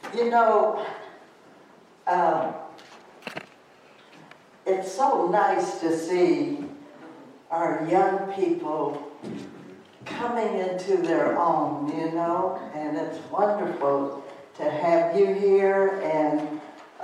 You know, it's so nice to see our young people coming into their own, you know, and it's wonderful to have you here. And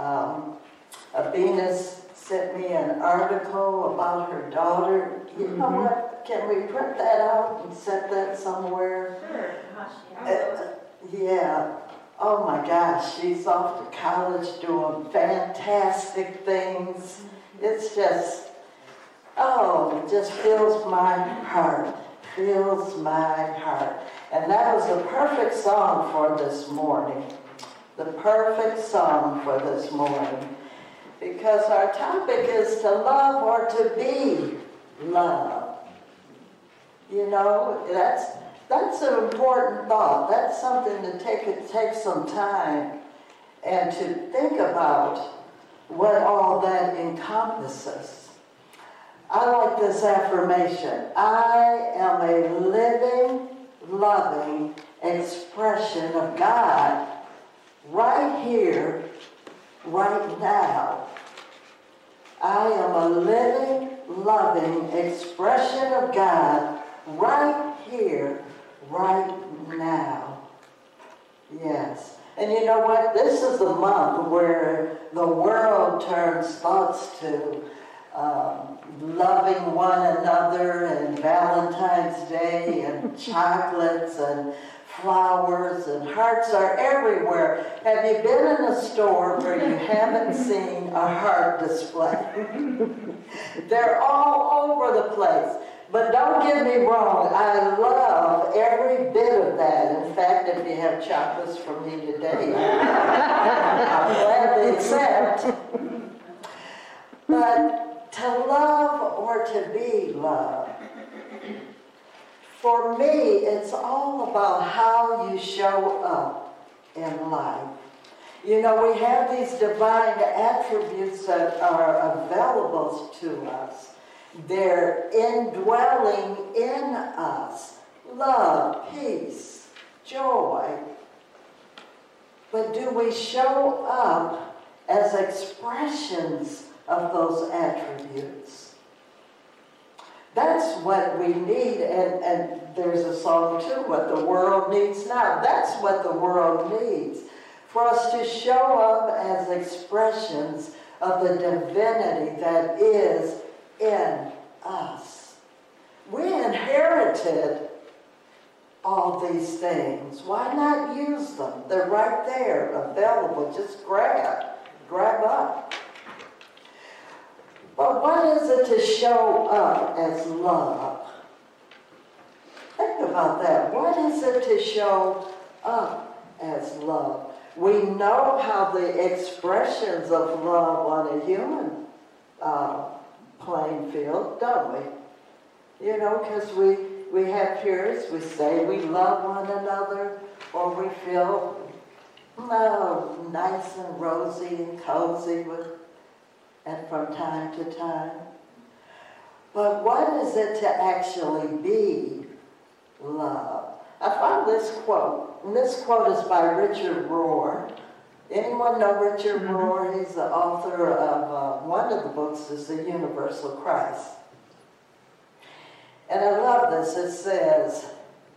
Venus sent me an article about her daughter. You know what? Can we print that out and set that somewhere? Sure. Yeah. Oh my gosh, she's off to college doing fantastic things. It's just, it just fills my heart. Fills my heart. And that was the perfect song for this morning. The perfect song for this morning. Because our topic is to love or to be loved. You know, that's an important thought. That's something to take some time and to think about what all that encompasses. I like this affirmation. I am a living, loving expression of God right here, right now. I am a living, loving expression of God right here, right now. Yes. And you know what? This is the month where the world turns thoughts to loving one another, and Valentine's Day and chocolates and flowers and hearts are everywhere. Have you been in a store where you haven't seen a heart display? They're all over the place. But don't get me wrong, I love every bit of that. In fact, if you have chocolates for me today, I'll gladly accept. But to love or to be loved, for me, it's all about how you show up in life. You know, we have these divine attributes that are available to us. They're indwelling in us. Love, peace, joy. But do we show up as expressions of those attributes? That's what we need, and there's a song too, what the world needs now. That's what the world needs. For us to show up as expressions of the divinity that is in us. We inherited all these things. Why not use them? They're right there, available. Just grab up. But what is it to show up as love? Think about that. What is it to show up as love? We know how the expressions of love on a human playing field, don't we? You know, because we have periods, we say we love one another, or we feel nice and rosy and cozy and from time to time. But what is it to actually be love? I found this quote, and this quote is by Richard Rohr. Anyone know Richard Rohr? He's the author of one of the books is The Universal Christ. And I love this. It says,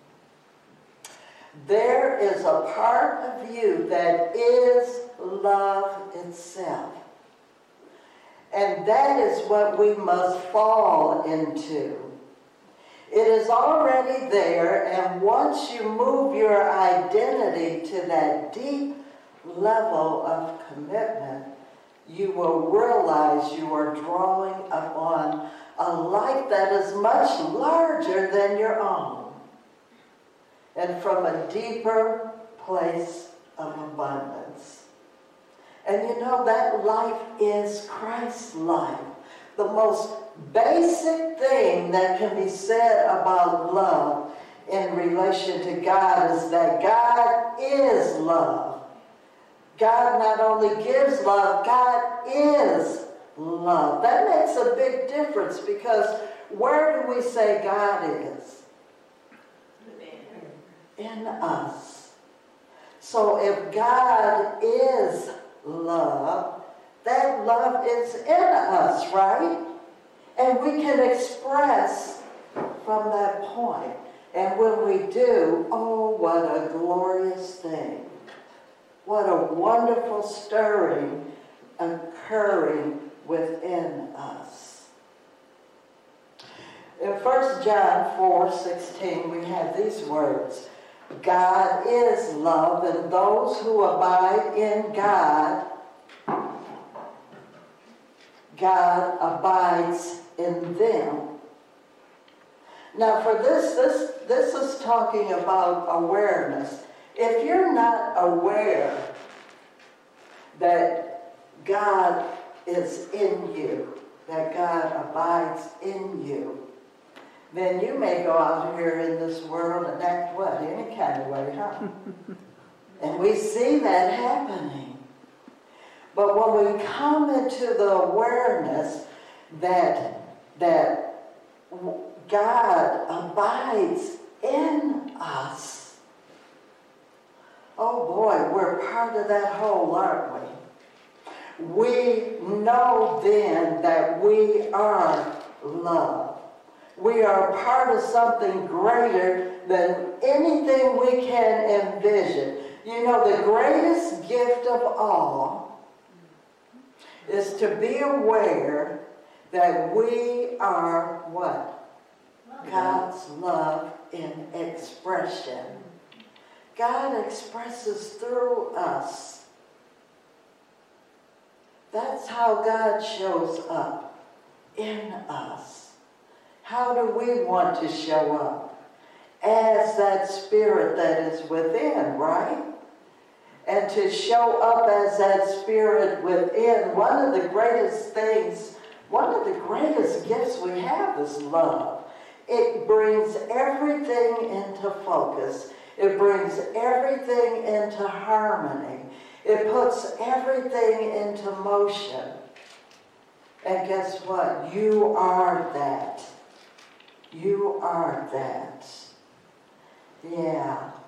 there is a part of you that is love itself. And that is what we must fall into. It is already there, and once you move your identity to that deep level of commitment, you will realize you are drawing upon a life that is much larger than your own, and from a deeper place of abundance. And you know, that life is Christ's life. The most basic thing that can be said about love in relation to God is that God is love. God not only gives love, God is love. That makes a big difference, because where do we say God is? In us. So if God is love, that love is in us, right? And we can express from that point. And when we do, oh, what a glorious thing. What a wonderful stirring occurring within us. In 1 John 4:16, we have these words. God is love, and those who abide in God, God abides in them. Now for this is talking about awareness. If you're not aware that God is in you, that God abides in you, then you may go out here in this world and act what? Any kind of way, huh? And we see that happening. But when we come into the awareness that God abides in us, oh boy, we're part of that whole, aren't we? We know then that we are love. We are part of something greater than anything we can envision. You know, the greatest gift of all is to be aware that we are what? God's love in expression. God expresses through us. That's how God shows up in us. How do we want to show up? As that spirit that is within, right? And to show up as that spirit within, one of the greatest things, one of the greatest gifts we have is love. It brings everything into focus. It brings everything into harmony. It puts everything into motion. And guess what? You are that. You are that. Yeah.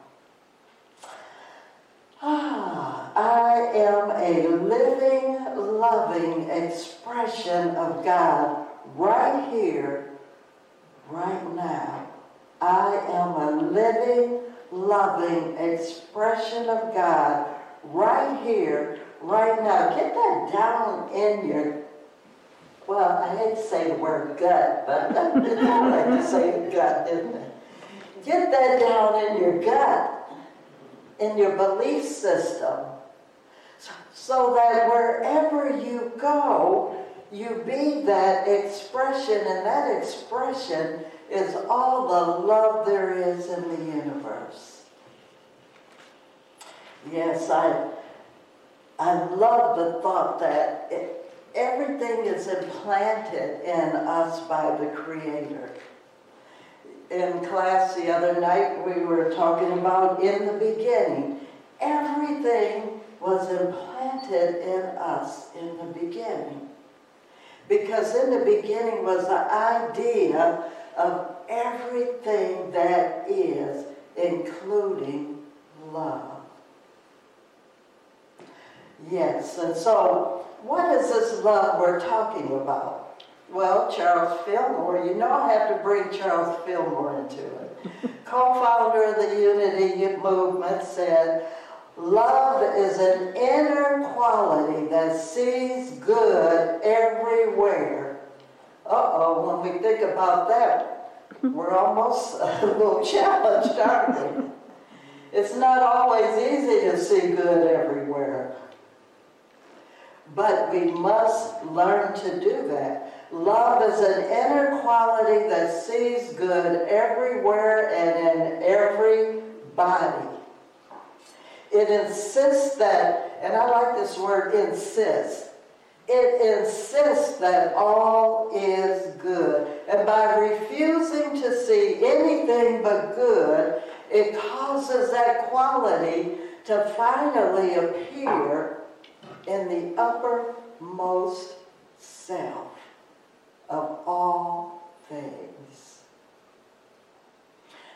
I am a living, loving expression of God right here, right now. I am a living, loving expression of God right here, right now. Get that down in your, well, I hate to say the word gut, but I like to say gut, isn't it? Get that down in your gut, in your belief system, so that wherever you go, you be that expression, and that expression is all the love there is in the universe. Yes, I love the thought that everything is implanted in us by the Creator. In class the other night, we were talking about in the beginning. Everything was implanted in us in the beginning. Because in the beginning was the idea of everything that is, including love. Yes, and so what is this love we're talking about? Well, Charles Fillmore, you know I have to bring Charles Fillmore into it. Co-founder of the Unity movement said, love is an inner quality that sees good everywhere. Uh-oh, when we think about that, we're almost a little challenged, aren't we? It's not always easy to see good everywhere. But we must learn to do that. Love is an inner quality that sees good everywhere and in everybody. It insists that, and I like this word, insist. It insists that all is good. And by refusing to see anything but good, it causes that quality to finally appear in the uppermost self of all things.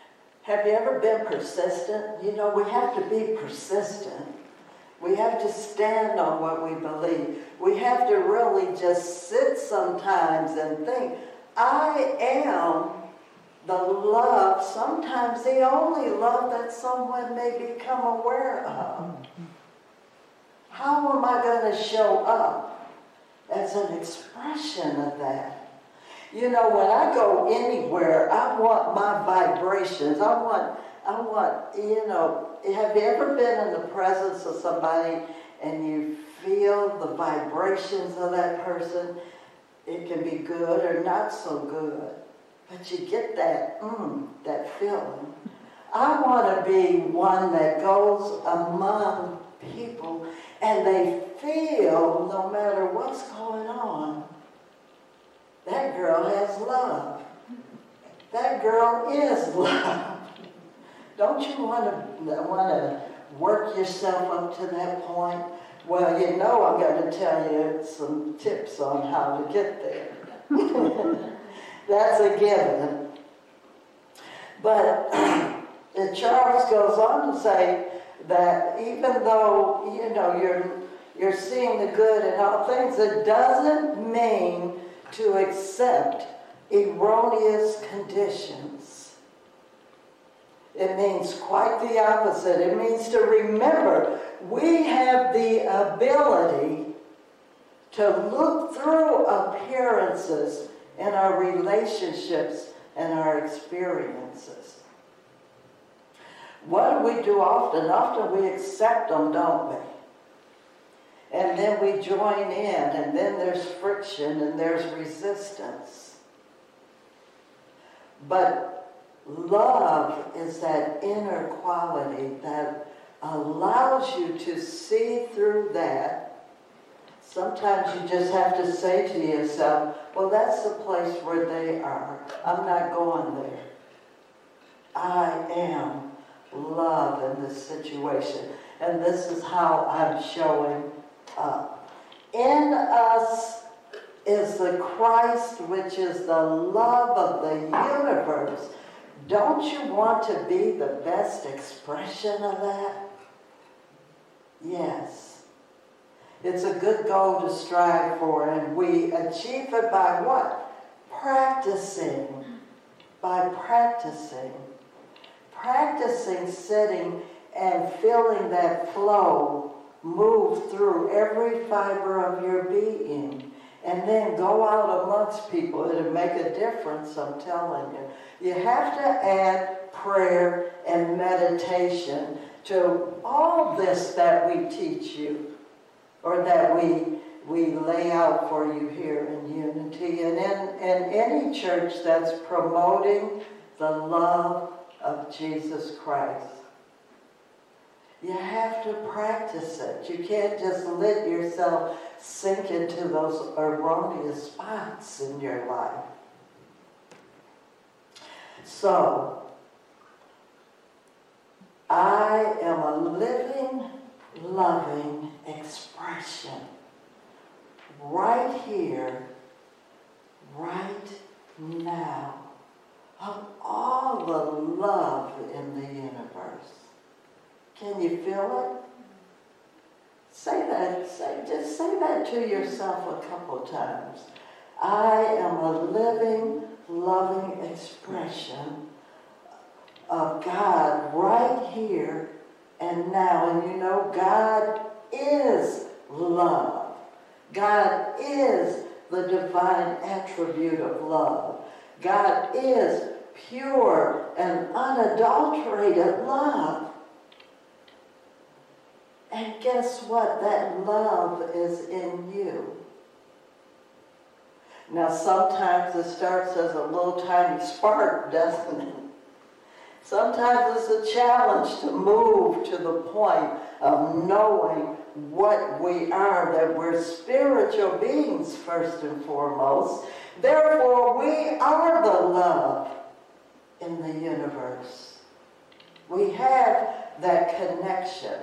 Have you ever been persistent? You know, we have to be persistent. We have to stand on what we believe. We have to really just sit sometimes and think, I am the love, sometimes the only love that someone may become aware of. How am I going to show up as an expression of that? You know, when I go anywhere, I want my vibrations. I want, you know, have you ever been in the presence of somebody and you feel the vibrations of that person? It can be good or not so good, but you get that, that feeling. I want to be one that goes among people and they feel, no matter what's going on, that girl has love. That girl is love. Don't you want to work yourself up to that point? Well, you know I'm going to tell you some tips on how to get there. That's a given. But Charles goes on to say that even though, you know, you're seeing the good in all things, it doesn't mean to accept erroneous conditions. It means quite the opposite. It means to remember we have the ability to look through appearances in our relationships and our experiences. What do we do often? Often we accept them, don't we? And then we join in, and then there's friction and there's resistance. But love is that inner quality that allows you to see through that. Sometimes you just have to say to yourself, well, that's the place where they are. I'm not going there. I am love in this situation. And this is how I'm showing up. In us is the Christ, which is the love of the universe. Don't you want to be the best expression of that? Yes. It's a good goal to strive for, and we achieve it by what? Practicing. By practicing. Practicing sitting and feeling that flow move through every fiber of your being. And then go out amongst people. It'll make a difference, I'm telling you. You have to add prayer and meditation to all this that we teach you, or that we lay out for you here in Unity. And in any church that's promoting the love of Jesus Christ. You have to practice it. You can't just let yourself sink into those erroneous spots in your life. So, I am a living, loving expression right here, right now, of all the love in the universe. Can you feel it? Say that, just say that to yourself a couple times. I am a living, loving expression of God right here and now. And you know, God is love. God is the divine attribute of love. God is pure and unadulterated love. And guess what? That love is in you. Now, sometimes it starts as a little tiny spark, doesn't it? Sometimes it's a challenge to move to the point of knowing what we are, that we're spiritual beings first and foremost. Therefore, we are the love in the universe. We have that connection.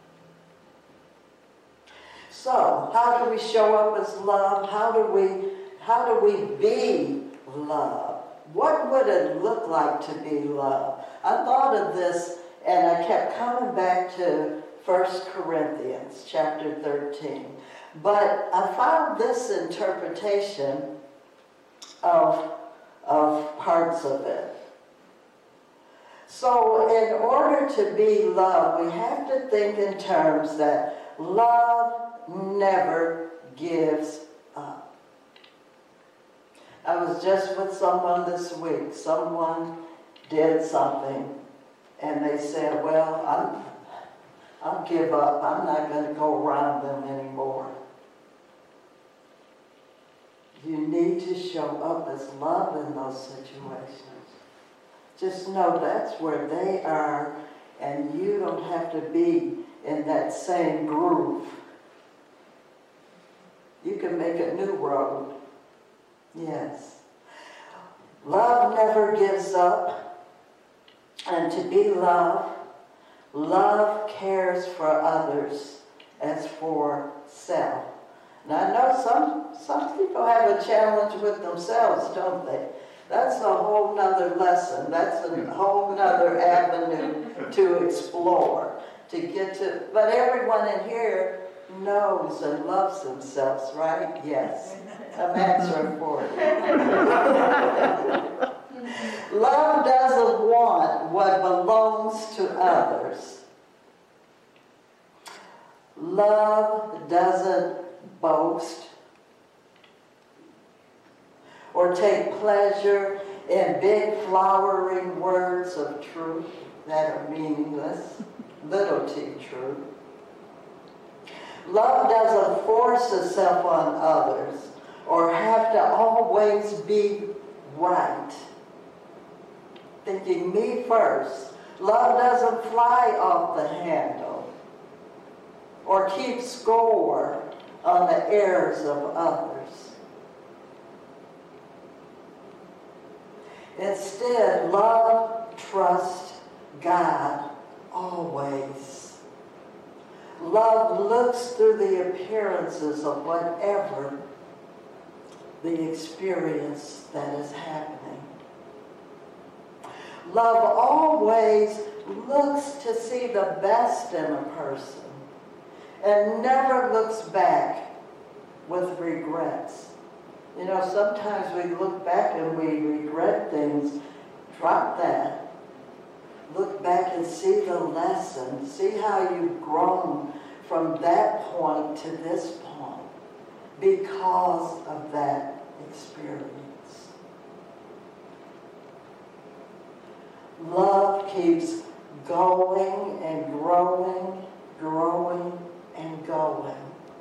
So, how do we show up as love? How do we be love? What would it look like to be loved? I thought of this and I kept coming back to 1 Corinthians chapter 13. But I found this interpretation of parts of it. So in order to be loved, we have to think in terms that love never gives up. I was just with someone this week. Someone did something and they said, well, I'll give up. I'm not going to go around them anymore. You need to show up as love in those situations. Just know that's where they are, and you don't have to be in that same groove. You can make a new road. Yes. Love never gives up, and to be loved, love cares for others as for self. Now I know some people have a challenge with themselves, don't they? That's a whole nother lesson. That's a whole nother avenue to explore, to get to. But everyone in here knows and loves themselves, right? Yes. I'm answering for it. Love doesn't want what belongs to others. Love doesn't boast or take pleasure in big flowering words of truth that are meaningless, little t truth. Love doesn't force itself on others or have to always be right, thinking me first. Love doesn't fly off the handle or keep score on the errors of others. Instead, love trusts God always. Love looks through the appearances of whatever the experience that is happening. Love always looks to see the best in a person and never looks back with regrets. You know, sometimes we look back and we regret things. Drop that. Look back and see the lesson. See how you've grown from that point to this point because of that experience. Love keeps going and growing, growing and going.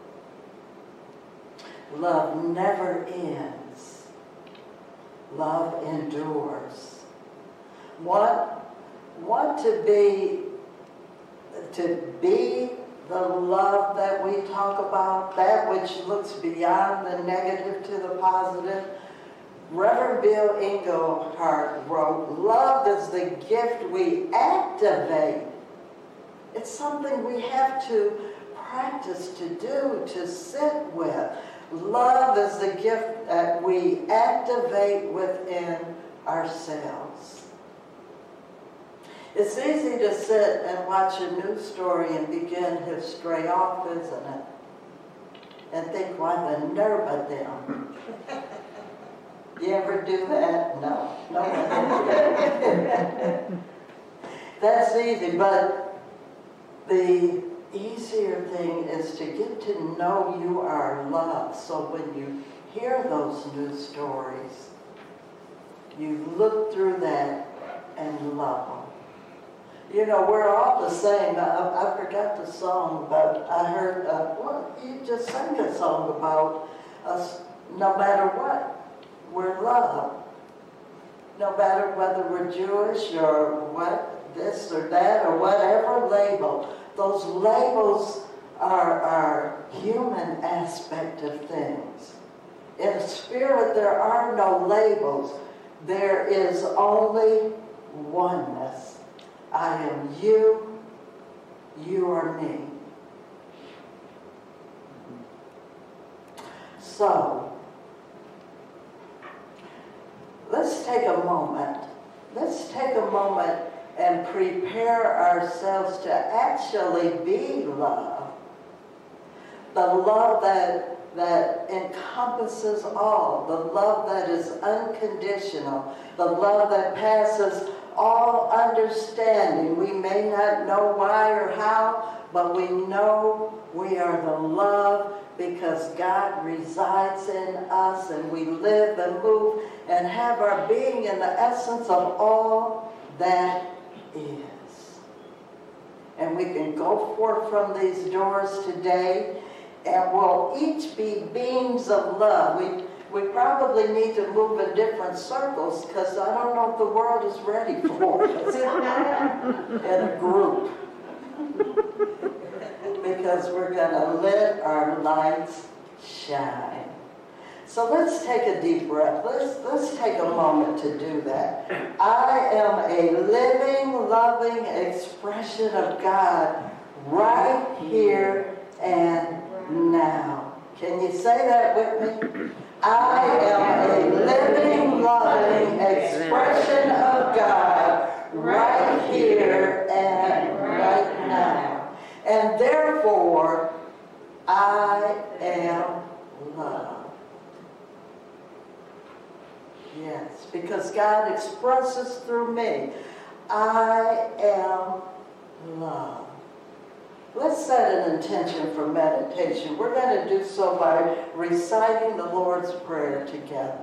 Love never ends. Love endures. Want to be the love that we talk about, that which looks beyond the negative to the positive. Reverend Bill Engelhart wrote, love is the gift we activate. It's something we have to practice to do, to sit with. Love is the gift that we activate within ourselves. It's easy to sit and watch a news story and begin to stray off, isn't it? And think, why the nerve of them. You ever do that? No. No one ever do. That's easy, but the easier thing is to get to know you are loved. So when you hear those news stories, you look through that and love them. You know, we're all the same. I forgot the song, but I heard, you just sang a song about us, no matter what, we're loved. No matter whether we're Jewish or what, this or that, or whatever label. Those labels are human aspect of things. In the spirit, there are no labels. There is only oneness. I am you, you are me. So, let's take take a moment. Let's take a moment and prepare ourselves to actually be love. The love that encompasses all. The love that is unconditional. The love that passes all understanding. We may not know why or how, but we know we are the love because God resides in us and we live and move and have our being in the essence of all that is. And we can go forth from these doors today and we'll each be beings of love. We probably need to move in different circles because I don't know if the world is ready for us in a group. Because we're going to let our lights shine. So let's take a deep breath. Let's take a moment to do that. I am a living, loving expression of God right here and now. Can you say that with me? I am a living, loving expression of God right here and right now. And therefore, I am love. Yes, because God expresses through me, I am love. Let's set an intention for meditation. We're going to do so by reciting the Lord's Prayer together.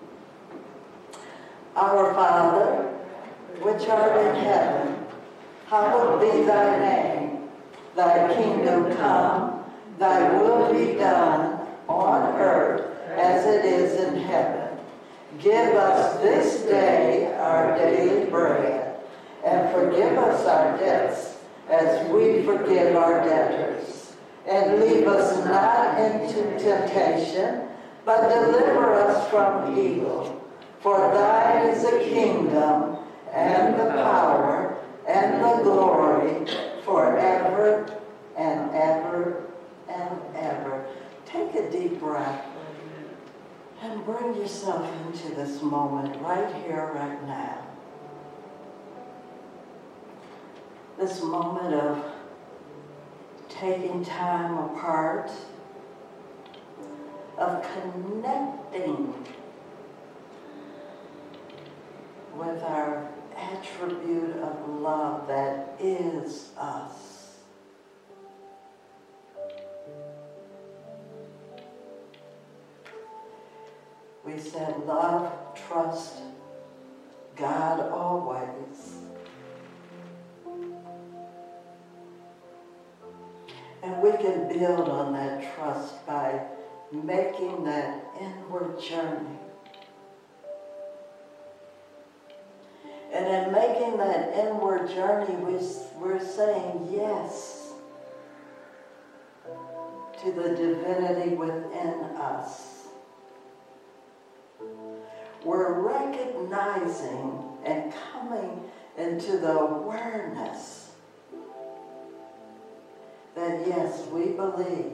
Our Father, which art in heaven, hallowed be thy name. Thy kingdom come, thy will be done on earth as it is in heaven. Give us this day our daily bread, and forgive us our debts as we forgive our debtors. And leave us not into temptation, but deliver us from evil. For thine is the kingdom, and the power, and the glory, forever and ever and ever. Take a deep breath and bring yourself into this moment right here, right now. This moment of taking time apart, of connecting with our attribute of love that is us. We said love, trust God always. And we can build on that trust by making that inward journey. And in making that inward journey, we're saying yes to the divinity within us. We're recognizing and coming into the awareness that yes, we believe.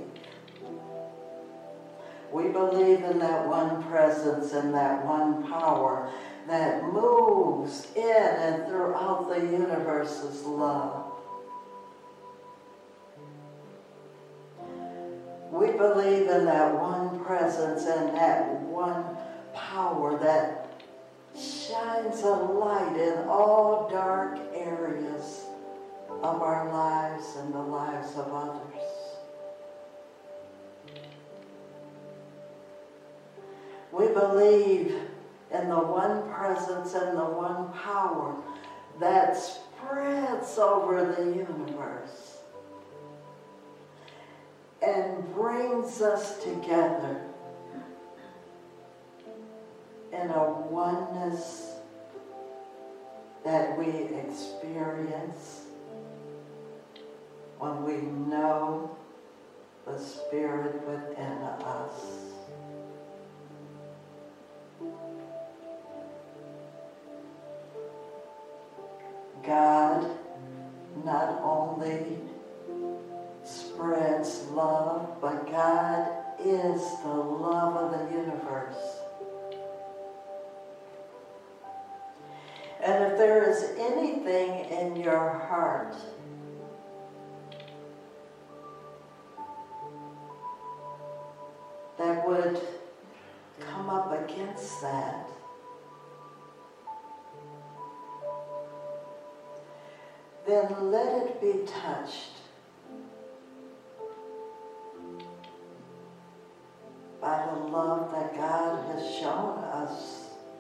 We believe in that one presence and that one power that moves in and throughout the universe's love. We believe in that one presence and that one power that shines a light in all dark areas of our lives and the lives of others. We believe in the one presence and the one power that spreads over the universe and brings us together in a oneness that we experience when we know the Spirit within us. God not only spreads love, but God is the love of the universe. And if there is anything in your heart that would come up against that, then let it be touched by the love that God has shown us.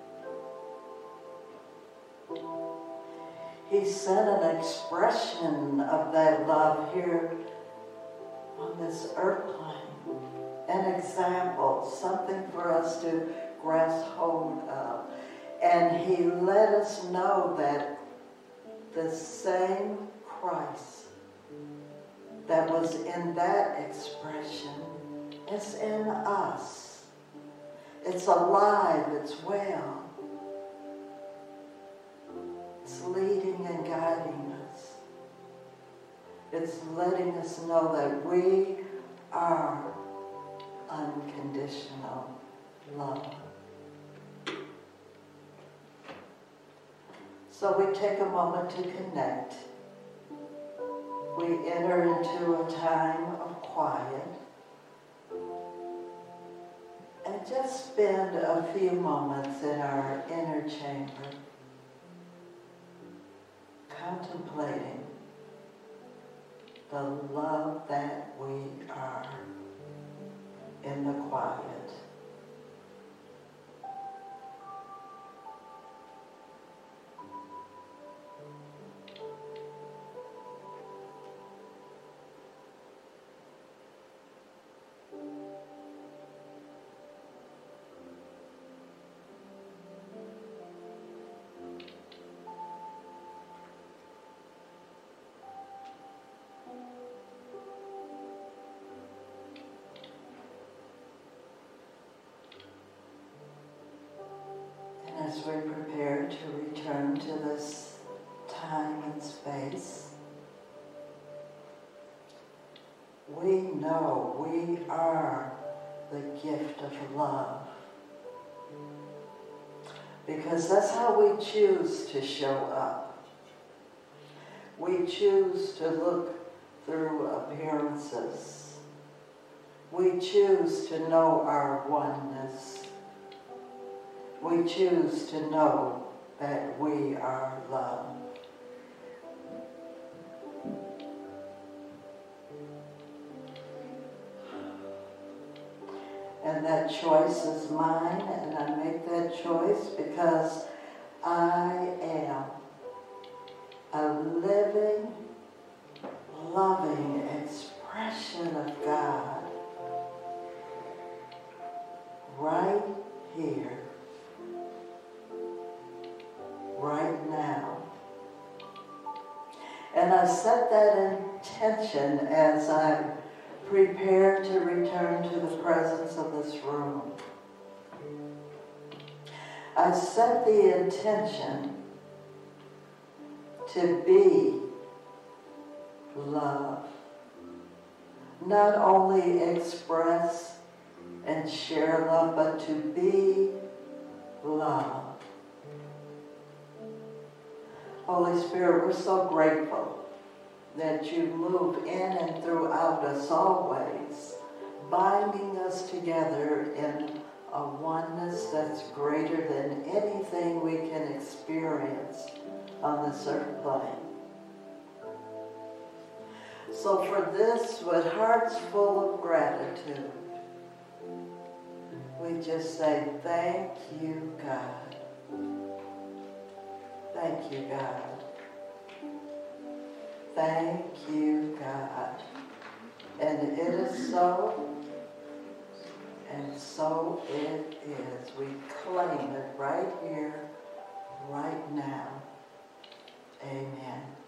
He sent an expression of that love here on this earth plane. An example, something for us to grasp hold of. And He let us know that the same Christ that was in that expression is in us. It's alive, it's well. It's leading and guiding us. It's letting us know that we are unconditional love. So we take a moment to connect. We enter into a time of quiet and just spend a few moments in our inner chamber contemplating the love that we are in the quiet. As we prepare to return to this time and space, we know we are the gift of love. Because that's how we choose to show up. We choose to look through appearances. We choose to know our oneness. We choose to know that we are love. And that choice is mine, and I make that choice because I am a living, loving expression of God right here, right now. And I set that intention as I prepare to return to the presence of this room. I set the intention to be love. Not only express and share love, but to be love. Holy Spirit, we're so grateful that you move in and throughout us always, binding us together in a oneness that's greater than anything we can experience on this earth plane. So for this, with hearts full of gratitude, we just say, thank you, God. Thank you, God. Thank you, God. And it is so, and so it is. We claim it right here, right now. Amen.